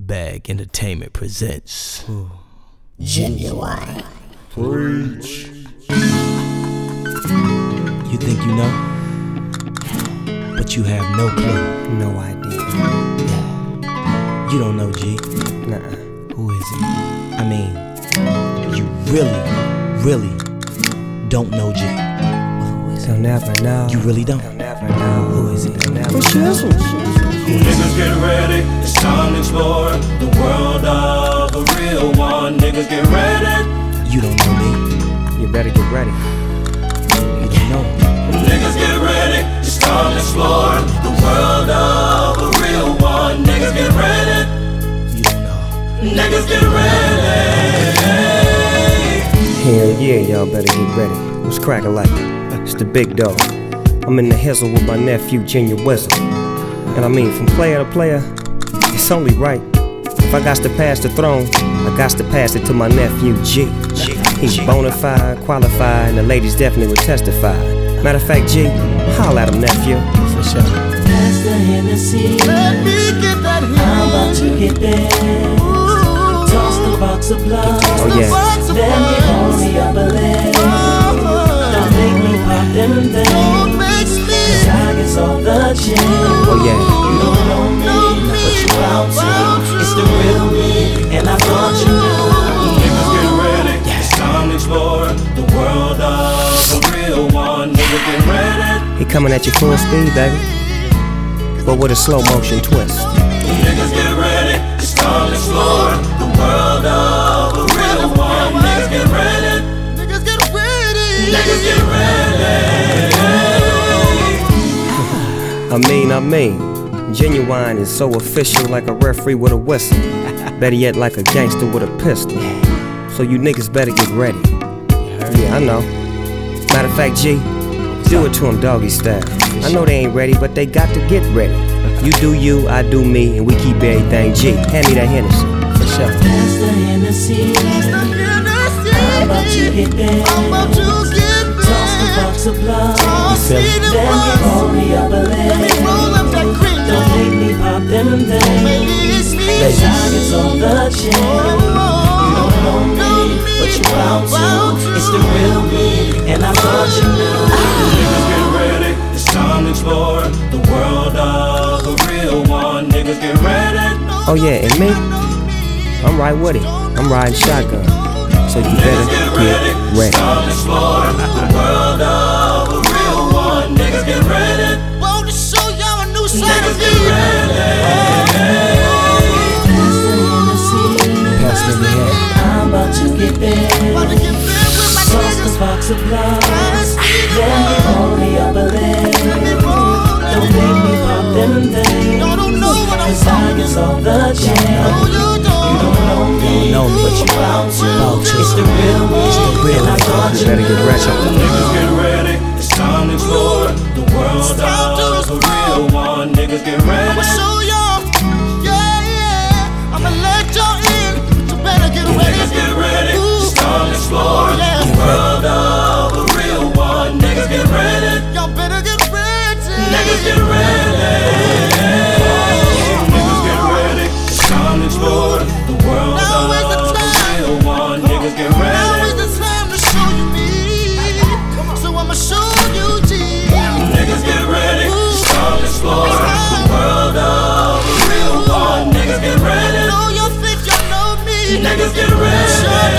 Bag Entertainment presents Genuine. Preach. You think you know, but you have no clue. No idea. Yeah. You don't know G. Nuh-uh. Who is he? I mean, you really don't know G. They'll never know. You really don't. They'll never know. Who is he? They'll never know. Niggas get ready, it's time to explore the world of a real one. Niggas get ready. You don't know me. You better get ready. You don't know me. Niggas get ready, it's time to explore the world of a real one. Niggas get ready. You don't know. Niggas get ready. Hell yeah, y'all better get ready. What's crackin' like? It's the big dog. I'm in the hizzle with my nephew, Junior Wizard. And I mean, from player to player, it's only right. If I got to pass the throne, I got to pass it to my nephew, G. He's bona fide, qualified, and the ladies definitely would testify. Matter of fact, G, holla at him, nephew. For sure. Pass the Hennessy. Let me get that Hennessy. I'm about to get there. Toss the box of blood. Oh yeah. Let me hold the upper leg. Don't make me pop them things. Cause I get off the chain. Oh yeah. You don't know me, but you out to. It's the real me, and I thought you knew. Niggas get ready, it's time to explore the world of a real one. Niggas get ready. He coming at you full speed, baby, but with a slow motion twist. Niggas get ready, it's time to explore the world of a real one. Niggas get ready. Niggas get ready. Niggas get ready. I mean, Genuine is so official like a referee with a whistle. Better yet, like a gangster with a pistol. So you niggas better get ready. Yeah, I know. Matter of fact, G, do it to him doggy style. I know they ain't ready, but they got to get ready. You do you, I do me, and we keep everything G. Hand me that Hennessy. For sure. Pass the Hennessy. I'm about to get there. Toss the box of blood. Let me roll the upper leg. Don't make me pop them things. Cause I get on the chain. You don't know me, but you out to. It's the real me, and I thought you knew. Niggas get ready, it's time to explore the world of a real one. Niggas get ready. Oh yeah, and me? I'm right with it. I'm riding shotgun. So you better Niggas get get ready, it's ready. time to explore the world of a real one. Niggas get ready. Want to show y'all a new side Niggas of get me. ready. Pass me the hand. I'm about to get there. Toss the box of blood. Let me hold the upper leg. Don't make me pop them things. Cause I get off the chain. You don't know me, but you out to. It's the real me, and I thought You you better get knew. ready. Niggas get ready, it's time to explore the world of a real one. Niggas get ready. Show y'all, yeah. I'ma let y'all in, but you better get ready. Niggas get ready, it's time to explore the world of a real one. Niggas get ready. Y'all better get ready. Niggas get ready. Niggas get ready, it's time to explore the world Now is the of a time. real one. Niggas get Now ready. is the time to show you me. So I'ma show you G. Niggas get ready, it's time to explore the world of a real one. Niggas get ready. Know you think you know me. Niggas get ready.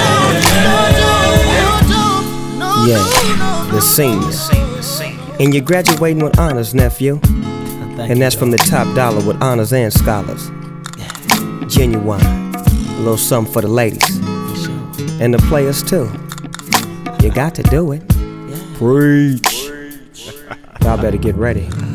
Yeah, the senior. And you're graduating with honors, nephew. And that's from the top dollar with honors and scholars. Genuine. A little something for the ladies. And the players too. You got to do it. Preach. Y'all better get ready.